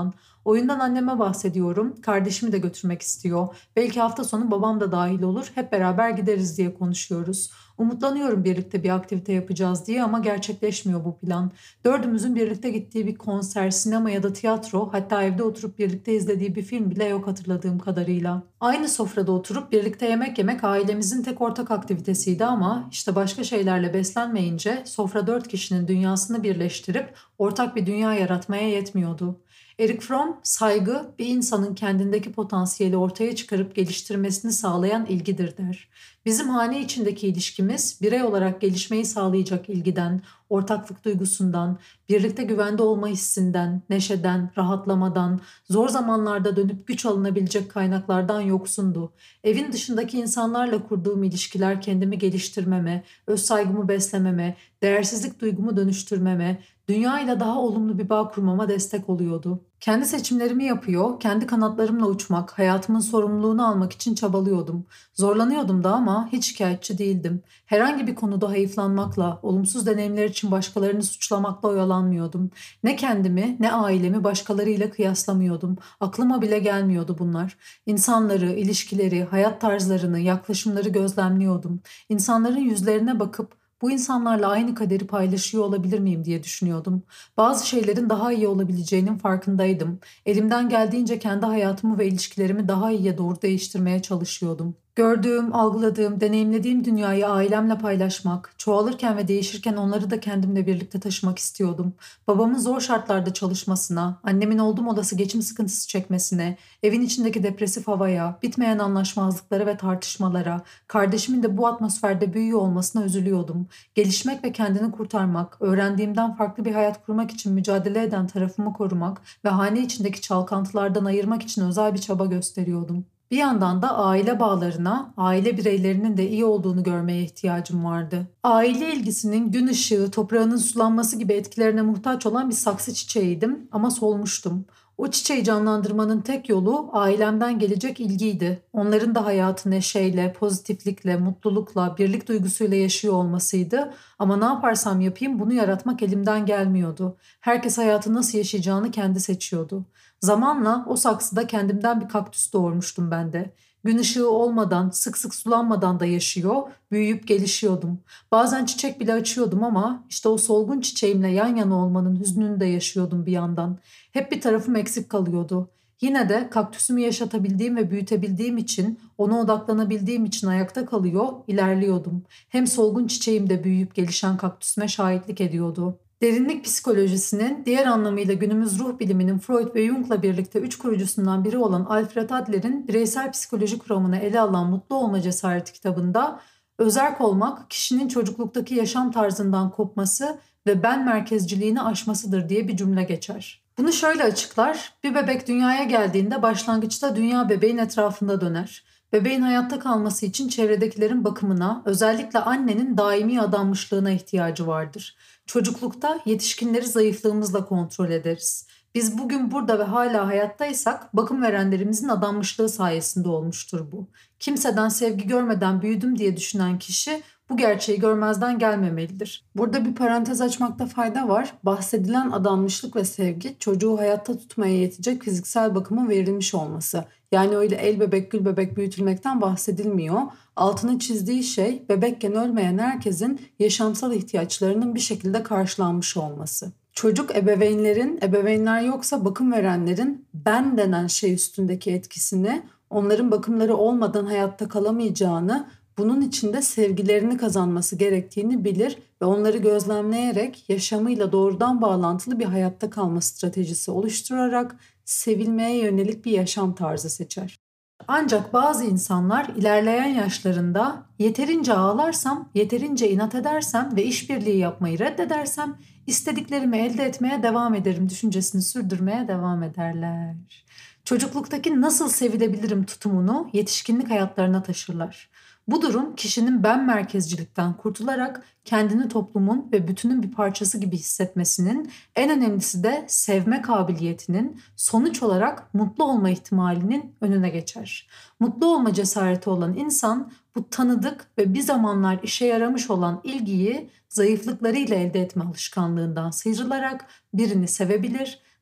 Speaker 1: Oyundan anneme bahsediyorum. Kardeşimi de götürmek istiyor. Belki hafta sonu babam da dahil olur. Hep beraber gideriz diye konuşuyoruz. Umutlanıyorum birlikte bir aktivite yapacağız diye ama gerçekleşmiyor bu plan. Dördümüzün birlikte gittiği bir konser, sinema ya da tiyatro, hatta evde oturup birlikte izlediği bir film bile yok hatırladığım kadarıyla. Aynı sofrada oturup birlikte yemek yemek ailemizin tek ortak aktivitesiydi ama işte başka şeylerle beslenmeyince sofra dört kişinin dünyasını birleştirip ortak bir dünya yaratmaya yetmiyordu. Eric Fromm, saygı bir insanın kendindeki potansiyeli ortaya çıkarıp geliştirmesini sağlayan ilgidir der. Bizim hane içindeki ilişkimiz birey olarak gelişmeyi sağlayacak ilgiden, ortaklık duygusundan, birlikte güvende olma hissinden, neşeden, rahatlamadan, zor zamanlarda dönüp güç alınabilecek kaynaklardan yoksundu. Evin dışındaki insanlarla kurduğum ilişkiler kendimi geliştirmeme, öz saygımı beslememe, değersizlik duygumu dönüştürmeme, dünya ile daha olumlu bir bağ kurmama destek oluyordu. Kendi seçimlerimi yapıyor, kendi kanatlarımla uçmak, hayatımın sorumluluğunu almak için çabalıyordum. Zorlanıyordum da ama hiç şikayetçi değildim. Herhangi bir konuda hayıflanmakla, olumsuz deneyimler için başkalarını suçlamakla oyalanmıyordum. Ne kendimi ne ailemi başkalarıyla kıyaslamıyordum. Aklıma bile gelmiyordu bunlar. İnsanları, ilişkileri, hayat tarzlarını, yaklaşımları gözlemliyordum. İnsanların yüzlerine bakıp bu insanlarla aynı kaderi paylaşıyor olabilir miyim diye düşünüyordum. Bazı şeylerin daha iyi olabileceğinin farkındaydım. Elimden geldiğince kendi hayatımı ve ilişkilerimi daha iyiye doğru değiştirmeye çalışıyordum. Gördüğüm, algıladığım, deneyimlediğim dünyayı ailemle paylaşmak, çoğalırken ve değişirken onları da kendimle birlikte taşımak istiyordum. Babamın zor şartlarda çalışmasına, annemin oldum olası geçim sıkıntısı çekmesine, evin içindeki depresif havaya, bitmeyen anlaşmazlıklara ve tartışmalara, kardeşimin de bu atmosferde büyüyor olmasına üzülüyordum. Gelişmek ve kendini kurtarmak, öğrendiğimden farklı bir hayat kurmak için mücadele eden tarafımı korumak ve hane içindeki çalkantılardan ayırmak için özel bir çaba gösteriyordum. Bir yandan da aile bağlarına, aile bireylerinin de iyi olduğunu görmeye ihtiyacım vardı. Aile ilgisinin gün ışığı, toprağının sulanması gibi etkilerine muhtaç olan bir saksı çiçeğiydim ama solmuştum. O çiçeği canlandırmanın tek yolu ailemden gelecek ilgiydi. Onların da hayatı neşeyle, pozitiflikle, mutlulukla, birlik duygusuyla yaşıyor olmasıydı. Ama ne yaparsam yapayım bunu yaratmak elimden gelmiyordu. Herkes hayatı nasıl yaşayacağını kendi seçiyordu. Zamanla o saksıda kendimden bir kaktüs doğurmuştum ben de. Gün ışığı olmadan, sık sık sulanmadan da yaşıyor, büyüyüp gelişiyordum. Bazen çiçek bile açıyordum ama işte o solgun çiçeğimle yan yana olmanın hüznünü de yaşıyordum bir yandan. Hep bir tarafım eksik kalıyordu. Yine de kaktüsümü yaşatabildiğim ve büyütebildiğim için, ona odaklanabildiğim için ayakta kalıyor, ilerliyordum. Hem solgun çiçeğim de büyüyüp gelişen kaktüsüme şahitlik ediyordu. Derinlik psikolojisinin, diğer anlamıyla günümüz ruh biliminin Freud ve Jung'la birlikte üç kurucusundan biri olan Alfred Adler'in bireysel psikoloji kuramını ele alan Mutlu Olma Cesareti kitabında özerk olmak kişinin çocukluktaki yaşam tarzından kopması ve ben merkezciliğini aşmasıdır diye bir cümle geçer. Bunu şöyle açıklar: bir bebek dünyaya geldiğinde başlangıçta dünya bebeğin etrafında döner. Bebeğin hayatta kalması için çevredekilerin bakımına, özellikle annenin daimi adanmışlığına ihtiyacı vardır. Çocuklukta yetişkinleri zayıflığımızla kontrol ederiz. Biz bugün burada ve hala hayattaysak bakım verenlerimizin adanmışlığı sayesinde olmuştur bu. Kimseden sevgi görmeden büyüdüm diye düşünen kişi bu gerçeği görmezden gelmemelidir. Burada bir parantez açmakta fayda var. Bahsedilen adanmışlık ve sevgi çocuğu hayatta tutmaya yetecek fiziksel bakımın verilmiş olması. Yani öyle el bebek gül bebek büyütülmekten bahsedilmiyor. Altını çizdiği şey bebekken ölmeyen herkesin yaşamsal ihtiyaçlarının bir şekilde karşılanmış olması. Çocuk ebeveynler yoksa bakım verenlerin ben denen şey üstündeki etkisini, onların bakımları olmadan hayatta kalamayacağını, bunun için de sevgilerini kazanması gerektiğini bilir ve onları gözlemleyerek yaşamıyla doğrudan bağlantılı bir hayatta kalma stratejisi oluşturarak sevilmeye yönelik bir yaşam tarzı seçer. Ancak bazı insanlar ilerleyen yaşlarında yeterince ağlarsam, yeterince inat edersem ve işbirliği yapmayı reddedersem istediklerimi elde etmeye devam ederim düşüncesini sürdürmeye devam ederler. Çocukluktaki nasıl sevilebilirim tutumunu yetişkinlik hayatlarına taşırlar. Bu durum kişinin ben merkezcilikten kurtularak kendini toplumun ve bütünün bir parçası gibi hissetmesinin, en önemlisi de sevme kabiliyetinin, sonuç olarak mutlu olma ihtimalinin önüne geçer. Mutlu olma cesareti olan insan bu tanıdık ve bir zamanlar işe yaramış olan ilgiyi zayıflıklarıyla elde etme alışkanlığından sıyrılarak birini sevebilir,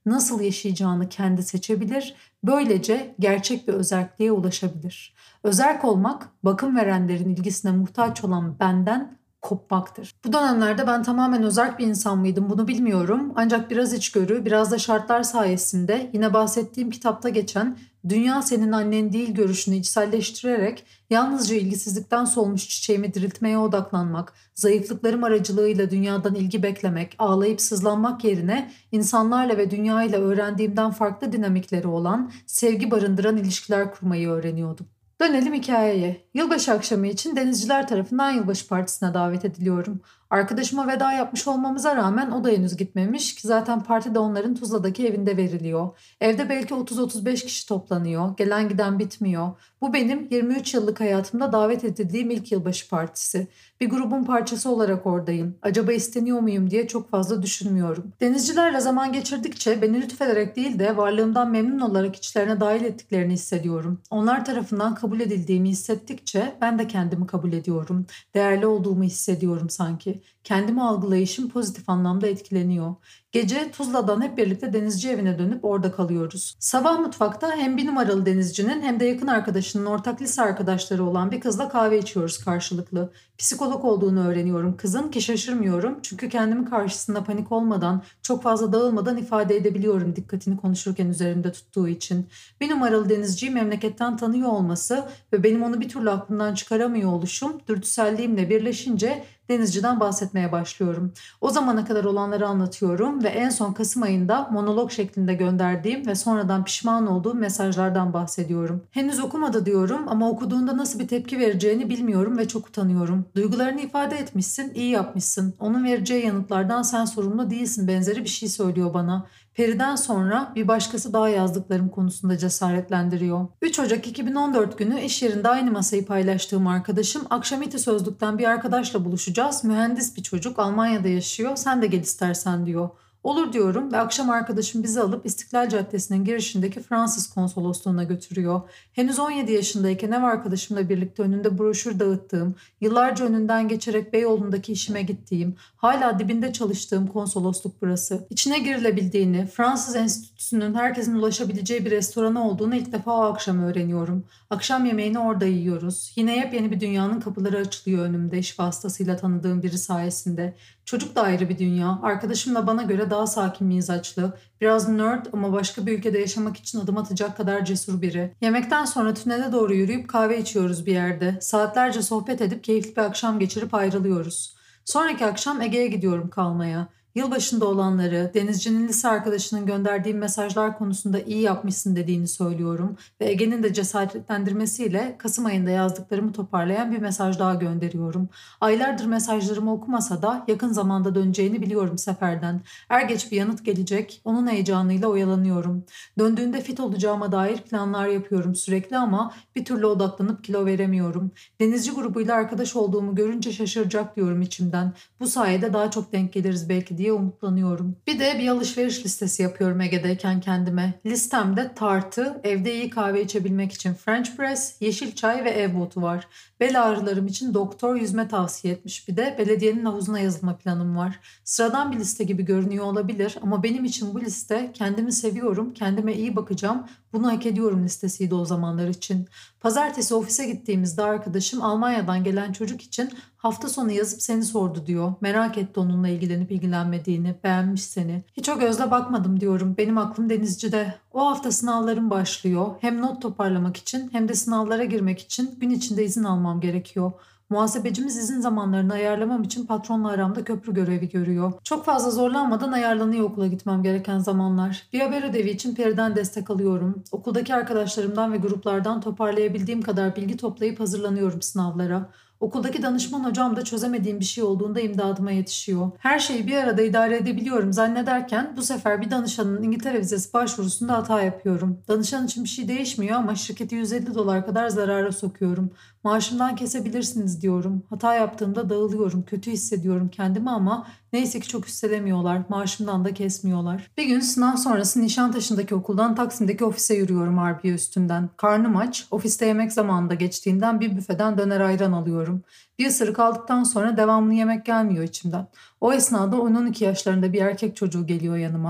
Speaker 1: nasıl yaşayacağını kendi seçebilir, böylece gerçek bir özerkliğe ulaşabilir. Özerk olmak, bakım verenlerin ilgisine muhtaç olan benden kopmaktır. Bu dönemlerde ben tamamen özerk bir insan mıydım bunu bilmiyorum. Ancak biraz içgörü, biraz da şartlar sayesinde yine bahsettiğim kitapta geçen "Dünya senin annen değil" görüşünü içselleştirerek yalnızca ilgisizlikten solmuş çiçeğimi diriltmeye odaklanmak, zayıflıklarım aracılığıyla dünyadan ilgi beklemek, ağlayıp sızlanmak yerine insanlarla ve dünyayla öğrendiğimden farklı dinamikleri olan, sevgi barındıran ilişkiler kurmayı öğreniyordum. Dönelim hikayeye. Yılbaşı akşamı için denizciler tarafından yılbaşı partisine davet ediliyorum. Arkadaşıma veda yapmış olmamıza rağmen o da henüz gitmemiş ki zaten parti de onların Tuzla'daki evinde veriliyor. Evde belki 30-35 kişi toplanıyor. Gelen giden bitmiyor. Bu benim 23 yıllık hayatımda davet edildiğim ilk yılbaşı partisi. Bir grubun parçası olarak oradayım. Acaba isteniyor muyum diye çok fazla düşünmüyorum. Denizcilerle zaman geçirdikçe beni lütfederek değil de varlığımdan memnun olarak içlerine dahil ettiklerini hissediyorum. Onlar tarafından kabul edildiğimi hissettikçe ben de kendimi kabul ediyorum. Değerli olduğumu hissediyorum sanki. Kendimi algılayışım pozitif anlamda etkileniyor. Gece Tuzla'dan hep birlikte denizci evine dönüp orada kalıyoruz. Sabah mutfakta hem bir numaralı denizcinin hem de yakın arkadaşının ortak lise arkadaşları olan bir kızla kahve içiyoruz karşılıklı. Psikolog olduğunu öğreniyorum kızın ki şaşırmıyorum çünkü kendimi karşısında panik olmadan, çok fazla dağılmadan ifade edebiliyorum dikkatini konuşurken üzerinde tuttuğu için. Bir numaralı denizciyi memleketten tanıyor olması ve benim onu bir türlü aklımdan çıkaramıyor oluşum, dürtüselliğimle birleşince denizciden bahsetmeye başlıyorum. O zamana kadar olanları anlatıyorum ve en son Kasım ayında monolog şeklinde gönderdiğim ve sonradan pişman olduğum mesajlardan bahsediyorum. Henüz okumadı diyorum ama okuduğunda nasıl bir tepki vereceğini bilmiyorum ve çok utanıyorum. Duygularını ifade etmişsin, iyi yapmışsın. Onun vereceği yanıtlardan sen sorumlu değilsin benzeri bir şey söylüyor bana. Peri'den sonra bir başkası daha yazdıklarım konusunda cesaretlendiriyor. 3 Ocak 2014 günü iş yerinde aynı masayı paylaştığım arkadaşım akşam İTÜ Sözlük'ten bir arkadaşla buluşacağız. Mühendis bir çocuk, Almanya'da yaşıyor. Sen de gel istersen diyor. Olur diyorum ve akşam arkadaşım bizi alıp İstiklal Caddesi'nin girişindeki Fransız konsolosluğuna götürüyor. Henüz 17 yaşındayken ev arkadaşımla birlikte önünde broşür dağıttığım, yıllarca önünden geçerek Beyoğlu'ndaki işime gittiğim, hala dibinde çalıştığım konsolosluk burası. İçine girilebildiğini, Fransız Enstitüsü'nün herkesin ulaşabileceği bir restoranı olduğunu ilk defa o akşam öğreniyorum. Akşam yemeğini orada yiyoruz. Yine yepyeni bir dünyanın kapıları açılıyor önümde iş vasıtasıyla tanıdığım biri sayesinde. Çocuk da ayrı bir dünya. Arkadaşımla bana göre daha sakin mizaçlı, biraz nerd ama başka bir ülkede yaşamak için adım atacak kadar cesur biri. Yemekten sonra tünele doğru yürüyüp kahve içiyoruz bir yerde. Saatlerce sohbet edip keyifli bir akşam geçirip ayrılıyoruz. Sonraki akşam Ege'ye gidiyorum kalmaya. Yılbaşında olanları, denizcinin lise arkadaşının gönderdiğim mesajlar konusunda iyi yapmışsın dediğini söylüyorum ve Ege'nin de cesaretlendirmesiyle Kasım ayında yazdıklarımı toparlayan bir mesaj daha gönderiyorum. Aylardır mesajlarımı okumasa da yakın zamanda döneceğini biliyorum seferden. Er geç bir yanıt gelecek, onun heyecanıyla oyalanıyorum. Döndüğünde fit olacağıma dair planlar yapıyorum sürekli ama bir türlü odaklanıp kilo veremiyorum. Denizci grubuyla arkadaş olduğumu görünce şaşıracak diyorum içimden. Bu sayede daha çok denk geliriz belki diye umutlanıyorum. Bir de bir alışveriş listesi yapıyorum Ege'deyken kendime. Listemde tartı, evde iyi kahve içebilmek için French press, yeşil çay ve ev botu var. Bel ağrılarım için doktor yüzme tavsiye etmiş, bir de belediyenin havuzuna yazılma planım var. Sıradan bir liste gibi görünüyor olabilir ama benim için bu liste kendimi seviyorum, kendime iyi bakacağım, bunu hak ediyorum listesiydi o zamanlar için. Pazartesi ofise gittiğimizde arkadaşım Almanya'dan gelen çocuk için hafta sonu yazıp seni sordu diyor. Merak etti onunla ilgilenip ilgilenmediğini, beğenmiş seni. Hiç o gözle bakmadım diyorum. Benim aklım denizcide. O hafta sınavlarım başlıyor. Hem not toparlamak için hem de sınavlara girmek için gün içinde izin almam gerekiyor. Muhasebecimiz izin zamanlarını ayarlamam için patronla aramda köprü görevi görüyor. Çok fazla zorlanmadan ayarlanıyor okula gitmem gereken zamanlar. Bir haber ödevi için Peri'den destek alıyorum. Okuldaki arkadaşlarımdan ve gruplardan toparlayabildiğim kadar bilgi toplayıp hazırlanıyorum sınavlara. Okuldaki danışman hocam da çözemediğim bir şey olduğunda imdadıma yetişiyor. Her şeyi bir arada idare edebiliyorum zannederken bu sefer bir danışanın İngiltere vizesi başvurusunda hata yapıyorum. Danışan için bir şey değişmiyor ama şirketi $150 kadar zarara sokuyorum. Maaşımdan kesebilirsiniz diyorum. Hata yaptığımda dağılıyorum, kötü hissediyorum kendimi ama neyse ki çok üstelemiyorlar, maaşımdan da kesmiyorlar. Bir gün sınav sonrası Nişantaşı'ndaki okuldan Taksim'deki ofise yürüyorum Harbiye üstünden. Karnım aç, ofiste yemek zamanında geçtiğinden bir büfeden döner ayran alıyorum. Bir ısırık aldıktan sonra devamını yemek gelmiyor içimden. O esnada 10-12 yaşlarında bir erkek çocuğu geliyor yanıma.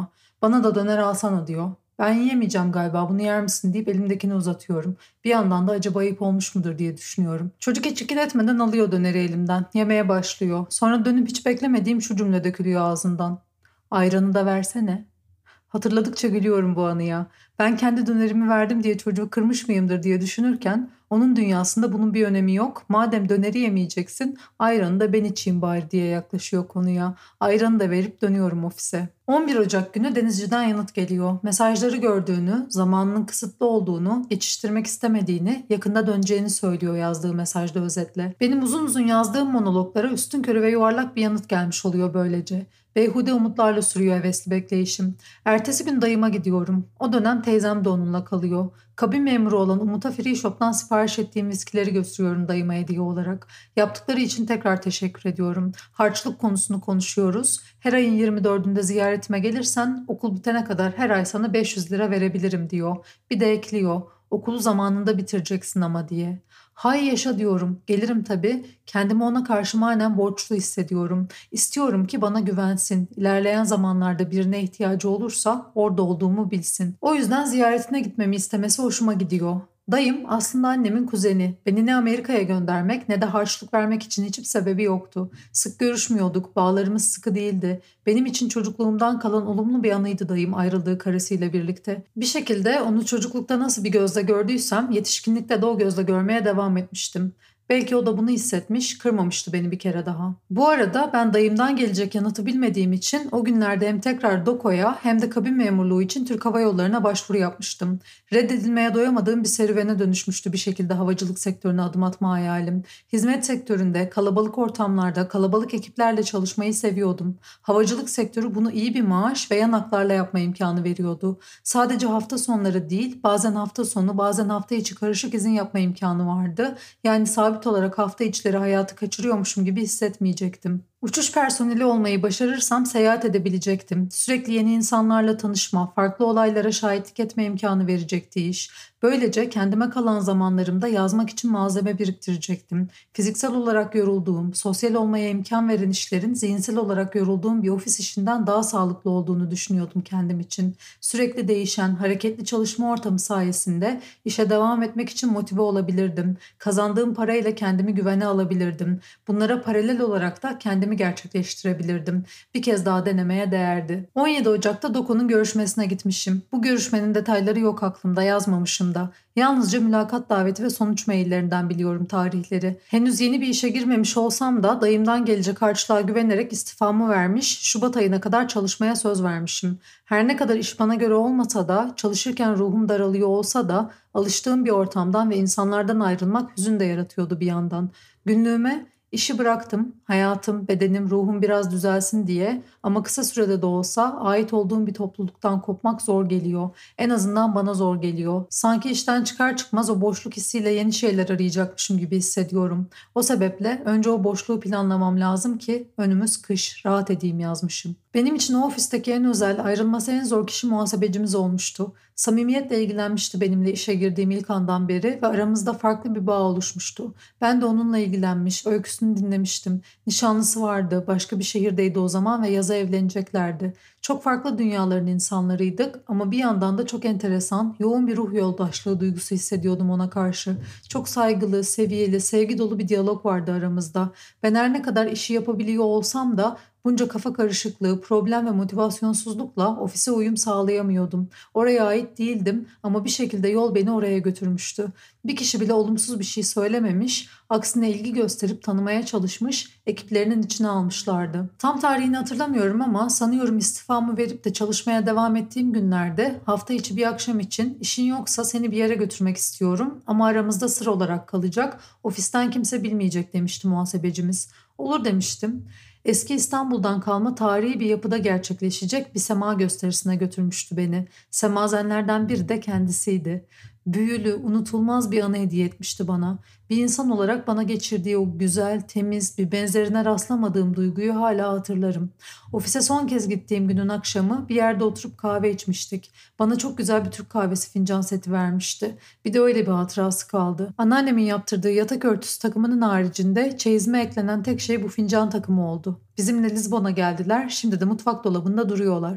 Speaker 1: Bana da döner alsana diyor. Ben yiyemeyeceğim galiba, bunu yer misin deyip elimdekini uzatıyorum. Bir yandan da acaba ayıp olmuş mudur diye düşünüyorum. Çocuk hiç ikil etmeden alıyor döneri elimden. Yemeye başlıyor. Sonra dönüp hiç beklemediğim şu cümle dökülüyor ağzından. Ayranı da versene. Hatırladıkça gülüyorum bu anıya. Ben kendi dönerimi verdim diye çocuğu kırmış mıyımdır diye düşünürken onun dünyasında bunun bir önemi yok. Madem döneri yemeyeceksin, ayranı da ben içeyim bari diye yaklaşıyor konuya. Ayranı da verip dönüyorum ofise. 11 Ocak günü denizciden yanıt geliyor. Mesajları gördüğünü, zamanının kısıtlı olduğunu, geçiştirmek istemediğini, yakında döneceğini söylüyor yazdığı mesajda özetle. Benim uzun uzun yazdığım monologlara üstünkörü ve yuvarlak bir yanıt gelmiş oluyor böylece. Beyhude umutlarla sürüyor hevesli bekleyişim. Ertesi gün dayıma gidiyorum. O dönem teyzem de onunla kalıyor. Kabin memuru olan Umut'a Free Shop'tan sipariş ettiğim viskileri götürüyorum dayıma hediye olarak. Yaptıkları için tekrar teşekkür ediyorum. Harçlık konusunu konuşuyoruz. Her ayın 24'ünde ziyaretime gelirsen okul bitene kadar her ay sana 500 lira verebilirim diyor. Bir de ekliyor. Okulu zamanında bitireceksin ama diye. Hay yaşa diyorum. Gelirim tabii. Kendimi ona karşı manen borçlu hissediyorum. İstiyorum ki bana güvensin. İlerleyen zamanlarda birine ihtiyacı olursa orada olduğumu bilsin. O yüzden ziyaretine gitmemi istemesi hoşuma gidiyor. Dayım aslında annemin kuzeni. Beni ne Amerika'ya göndermek ne de harçlık vermek için hiçbir sebebi yoktu. Sık görüşmüyorduk, bağlarımız sıkı değildi. Benim için çocukluğumdan kalan olumlu bir anıydı dayım ayrıldığı karısıyla birlikte. Bir şekilde onu çocuklukta nasıl bir gözle gördüysem yetişkinlikte de o gözle görmeye devam etmiştim. Belki o da bunu hissetmiş, kırmamıştı beni bir kere daha. Bu arada ben dayımdan gelecek yanıtı bilmediğim için o günlerde hem tekrar DOKO'ya hem de kabin memurluğu için Türk Hava Yolları'na başvuru yapmıştım. Reddedilmeye doyamadığım bir serüvene dönüşmüştü bir şekilde havacılık sektörüne adım atma hayalim. Hizmet sektöründe, kalabalık ortamlarda, kalabalık ekiplerle çalışmayı seviyordum. Havacılık sektörü bunu iyi bir maaş ve yanaklarla yapma imkanı veriyordu. Sadece hafta sonları değil, bazen hafta sonu, bazen hafta içi karışık izin yapma imkanı vardı. Yani sabit olarak hafta içleri hayatı kaçırıyormuşum gibi hissetmeyecektim. Uçuş personeli olmayı başarırsam seyahat edebilecektim. Sürekli yeni insanlarla tanışma, farklı olaylara şahitlik etme imkanı verecekti iş. Böylece kendime kalan zamanlarımda yazmak için malzeme biriktirecektim. Fiziksel olarak yorulduğum, sosyal olmaya imkan veren işlerin zihinsel olarak yorulduğum bir ofis işinden daha sağlıklı olduğunu düşünüyordum kendim için. Sürekli değişen, hareketli çalışma ortamı sayesinde işe devam etmek için motive olabilirdim. Kazandığım parayla kendimi güvene alabilirdim. Bunlara paralel olarak da kendimi gerçekleştirebilirdim. Bir kez daha denemeye değerdi. 17 Ocak'ta Doko'nun görüşmesine gitmişim. Bu görüşmenin detayları yok aklımda, yazmamışım da. Yalnızca mülakat daveti ve sonuç maillerinden biliyorum tarihleri. Henüz yeni bir işe girmemiş olsam da dayımdan gelecek harçlığa güvenerek istifamı vermiş, Şubat ayına kadar çalışmaya söz vermişim. Her ne kadar iş bana göre olmasa da, çalışırken ruhum daralıyor olsa da alıştığım bir ortamdan ve insanlardan ayrılmak hüzün de yaratıyordu bir yandan. Günlüğüme İşi bıraktım. Hayatım, bedenim, ruhum biraz düzelsin diye ama kısa sürede de olsa ait olduğum bir topluluktan kopmak zor geliyor. En azından bana zor geliyor. Sanki işten çıkar çıkmaz o boşluk hissiyle yeni şeyler arayacakmışım gibi hissediyorum. O sebeple önce o boşluğu planlamam lazım ki önümüz kış, rahat edeyim yazmışım. Benim için o ofisteki en özel, ayrılması en zor kişi muhasebecimiz olmuştu. Samimiyetle ilgilenmişti benimle işe girdiğim ilk andan beri ve aramızda farklı bir bağ oluşmuştu. Ben de onunla ilgilenmiş, öyküsünü dinlemiştim. Nişanlısı vardı, başka bir şehirdeydi o zaman ve yaza evleneceklerdi. Çok farklı dünyaların insanlarıydık ama bir yandan da çok enteresan, yoğun bir ruh yoldaşlığı duygusu hissediyordum ona karşı. Çok saygılı, seviyeli, sevgi dolu bir diyalog vardı aramızda. Ben her ne kadar işi yapabiliyor olsam da bunca kafa karışıklığı, problem ve motivasyonsuzlukla ofise uyum sağlayamıyordum. Oraya ait değildim ama bir şekilde yol beni oraya götürmüştü. Bir kişi bile olumsuz bir şey söylememiş, aksine ilgi gösterip tanımaya çalışmış, ekiplerinin içine almışlardı. Tam tarihini hatırlamıyorum ama sanıyorum istifamı verip de çalışmaya devam ettiğim günlerde hafta içi bir akşam için işin yoksa seni bir yere götürmek istiyorum ama aramızda sır olarak kalacak, ofisten kimse bilmeyecek demişti muhasebecimiz. Olur demiştim. Eski İstanbul'dan kalma tarihi bir yapıda gerçekleşecek bir sema gösterisine götürmüştü beni. Semazenlerden biri de kendisiydi. Büyülü, unutulmaz bir anı hediye etmişti bana. Bir insan olarak bana geçirdiği o güzel, temiz, bir benzerine rastlamadığım duyguyu hala hatırlarım. Ofise son kez gittiğim günün akşamı bir yerde oturup kahve içmiştik. Bana çok güzel bir Türk kahvesi fincan seti vermişti. Bir de öyle bir hatırası kaldı. Anneannemin yaptırdığı yatak örtüsü takımının haricinde çeyizime eklenen tek şey bu fincan takımı oldu. Bizimle Lizbon'a geldiler, şimdi de mutfak dolabında duruyorlar.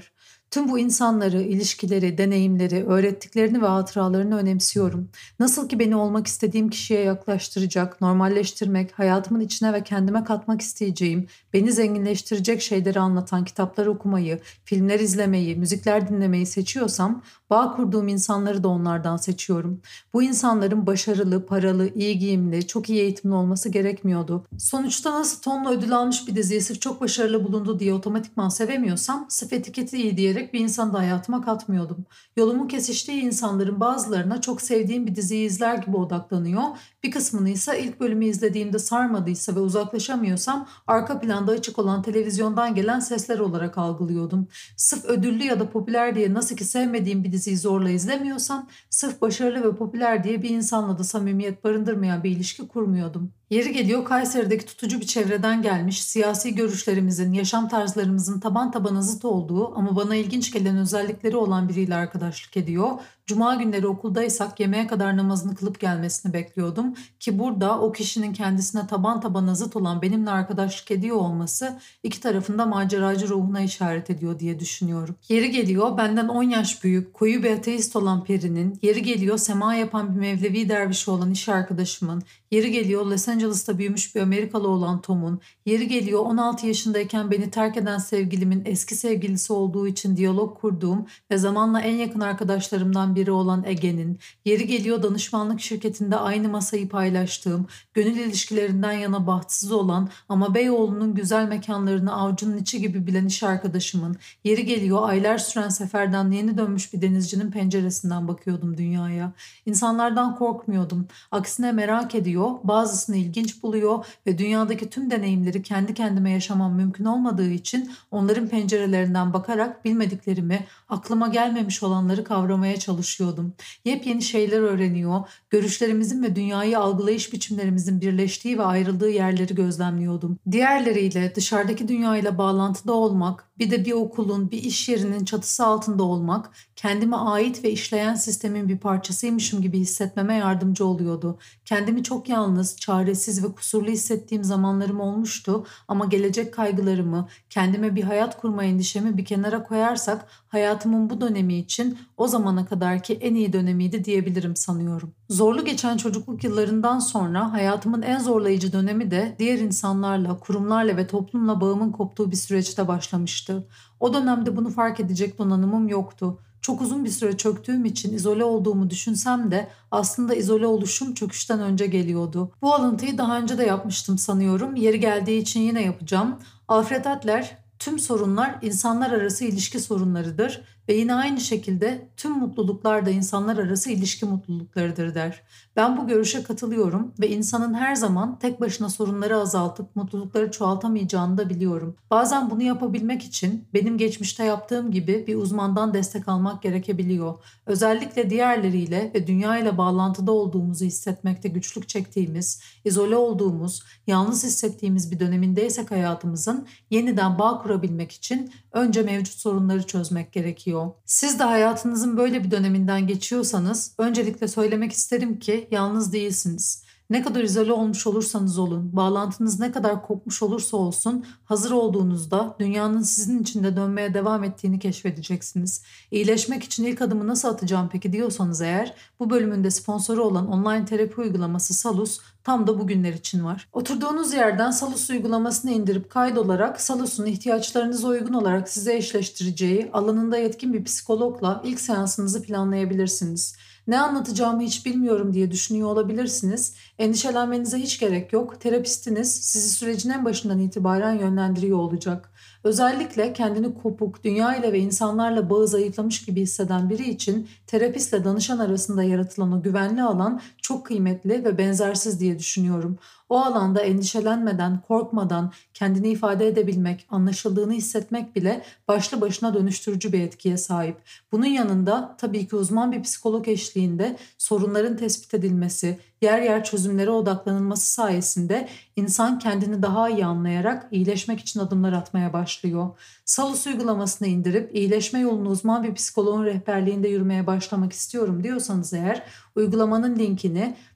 Speaker 1: Tüm bu insanları, ilişkileri, deneyimleri, öğrettiklerini ve hatıralarını önemsiyorum. Nasıl ki beni olmak istediğim kişiye yaklaştıracak, normalleştirmek, hayatımın içine ve kendime katmak isteyeceğim, beni zenginleştirecek şeyleri anlatan kitaplar okumayı, filmler izlemeyi, müzikler dinlemeyi seçiyorsam, bağ kurduğum insanları da onlardan seçiyorum. Bu insanların başarılı, paralı, iyi giyimli, çok iyi eğitimli olması gerekmiyordu. Sonuçta nasıl tonla ödül almış bir diziyi sırf çok başarılı bulundu diye otomatikman sevemiyorsam, sırf etiketi iyi diyerek bir insanı da hayatıma katmıyordum. Yolumun kesiştiği insanların bazılarına çok sevdiğim bir diziyi izler gibi odaklanıyor, bir kısmını ise ilk bölümü izlediğimde sarmadıysa ve uzaklaşamıyorsam arka planda açık olan televizyondan gelen sesler olarak algılıyordum. Sırf ödüllü ya da popüler diye nasıl ki sevmediğim bir diziyi zorla izlemiyorsam, sırf başarılı ve popüler diye bir insanla da samimiyet barındırmayan bir ilişki kurmuyordum. Yeri geliyor Kayseri'deki tutucu bir çevreden gelmiş, siyasi görüşlerimizin, yaşam tarzlarımızın taban tabana zıt olduğu ama bana ilginç gelen özellikleri olan biriyle arkadaşlık ediyor. Cuma günleri okuldaysak yemeğe kadar namazını kılıp gelmesini bekliyordum ki burada o kişinin kendisine taban tabana zıt olan benimle arkadaşlık ediyor olması iki tarafında maceracı ruhuna işaret ediyor diye düşünüyorum. Yeri geliyor benden 10 yaş büyük, koyu bir ateist olan Peri'nin, yeri geliyor sema yapan bir Mevlevi dervişi olan iş arkadaşımın, yeri geliyor Los Angeles'ta büyümüş bir Amerikalı olan Tom'un, yeri geliyor 16 yaşındayken beni terk eden sevgilimin eski sevgilisi olduğu için diyalog kurduğum ve zamanla en yakın arkadaşlarımdan biri olan Ege'nin, yeri geliyor danışmanlık şirketinde aynı masayı paylaştığım, gönül ilişkilerinden yana bahtsız olan ama Beyoğlu'nun güzel mekanlarını avucunun içi gibi bilen iş arkadaşımın, yeri geliyor aylar süren seferden yeni dönmüş bir denizcinin penceresinden bakıyordum dünyaya. İnsanlardan korkmuyordum. Aksine merak ediyor, bazısını ilginç buluyor ve dünyadaki tüm deneyimleri kendi kendime yaşamam mümkün olmadığı için onların pencerelerinden bakarak bilmediklerimi, aklıma gelmemiş olanları kavramaya çalışıyordum. Yepyeni şeyler öğreniyor, görüşlerimizin ve dünyayı algılayış biçimlerimizin birleştiği ve ayrıldığı yerleri gözlemliyordum. Diğerleriyle, dışarıdaki dünyayla bağlantıda olmak, bir de bir okulun, bir iş yerinin çatısı altında olmak, kendime ait ve işleyen sistemin bir parçasıymışım gibi hissetmeme yardımcı oluyordu. Kendimi çok yalnız, çaresiz ve kusurlu hissettiğim zamanlarım olmuştu ama gelecek kaygılarımı, kendime bir hayat kurma endişemi bir kenara koyarsak hayatımın bu dönemi için o zamana kadarki en iyi dönemiydi diyebilirim sanıyorum. Zorlu geçen çocukluk yıllarından sonra hayatımın en zorlayıcı dönemi de diğer insanlarla, kurumlarla ve toplumla bağımın koptuğu bir süreçte başlamıştı. O dönemde bunu fark edecek donanımım yoktu. Çok uzun bir süre çöktüğüm için izole olduğumu düşünsem de aslında izole oluşum çöküşten önce geliyordu. Bu alıntıyı daha önce de yapmıştım sanıyorum. Yeri geldiği için yine yapacağım. Alfred Adler, tüm sorunlar insanlar arası ilişki sorunlarıdır ve yine aynı şekilde tüm mutluluklar da insanlar arası ilişki mutluluklarıdır der. Ben bu görüşe katılıyorum ve insanın her zaman tek başına sorunları azaltıp mutlulukları çoğaltamayacağını da biliyorum. Bazen bunu yapabilmek için benim geçmişte yaptığım gibi bir uzmandan destek almak gerekebiliyor. Özellikle diğerleriyle ve dünya ile bağlantıda olduğumuzu hissetmekte güçlük çektiğimiz, izole olduğumuz, yalnız hissettiğimiz bir dönemindeysek hayatımızın yeniden bağ kurabilmek için önce mevcut sorunları çözmek gerekiyor. Siz de hayatınızın böyle bir döneminden geçiyorsanız öncelikle söylemek isterim ki yalnız değilsiniz. Ne kadar izole olmuş olursanız olun, bağlantınız ne kadar kopmuş olursa olsun, hazır olduğunuzda dünyanın sizin içinde dönmeye devam ettiğini keşfedeceksiniz. İyileşmek için ilk adımı nasıl atacağım peki diyorsanız eğer, bu bölümün de sponsoru olan online terapi uygulaması Salus tam da bugünler için var. Oturduğunuz yerden Salus uygulamasını indirip kaydolarak Salus'un ihtiyaçlarınıza uygun olarak size eşleştireceği alanında yetkin bir psikologla ilk seansınızı planlayabilirsiniz. Ne anlatacağımı hiç bilmiyorum diye düşünüyor olabilirsiniz. Endişelenmenize hiç gerek yok. Terapistiniz sizi sürecin en başından itibaren yönlendiriyor olacak. Özellikle kendini kopuk, dünya ile ve insanlarla bağı zayıflamış gibi hisseden biri için terapistle danışan arasında yaratılan o güvenli alan çok kıymetli ve benzersiz diye düşünüyorum. O alanda endişelenmeden, korkmadan kendini ifade edebilmek, anlaşıldığını hissetmek bile başlı başına dönüştürücü bir etkiye sahip. Bunun yanında tabii ki uzman bir psikolog eşliğinde sorunların tespit edilmesi, yer yer çözümlere odaklanılması sayesinde insan kendini daha iyi anlayarak iyileşmek için adımlar atmaya başlıyor. Salus uygulamasını indirip iyileşme yolunu uzman bir psikoloğun rehberliğinde yürümeye başlamak istiyorum diyorsanız eğer uygulamanın linkini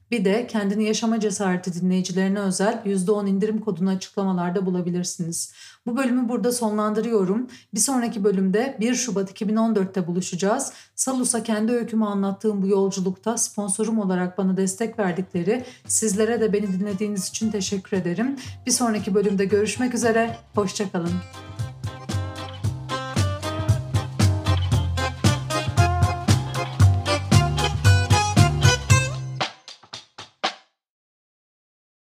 Speaker 1: Bir de Kendini Yaşama Cesareti dinleyicilerine özel %10 indirim kodunu açıklamalarda bulabilirsiniz. Bu bölümü burada sonlandırıyorum. Bir sonraki bölümde 1 Şubat 2014'te buluşacağız. Salus'a kendi öykümü anlattığım bu yolculukta sponsorum olarak bana destek verdikleri sizlere de beni dinlediğiniz için teşekkür ederim. Bir sonraki bölümde görüşmek üzere, hoşça kalın.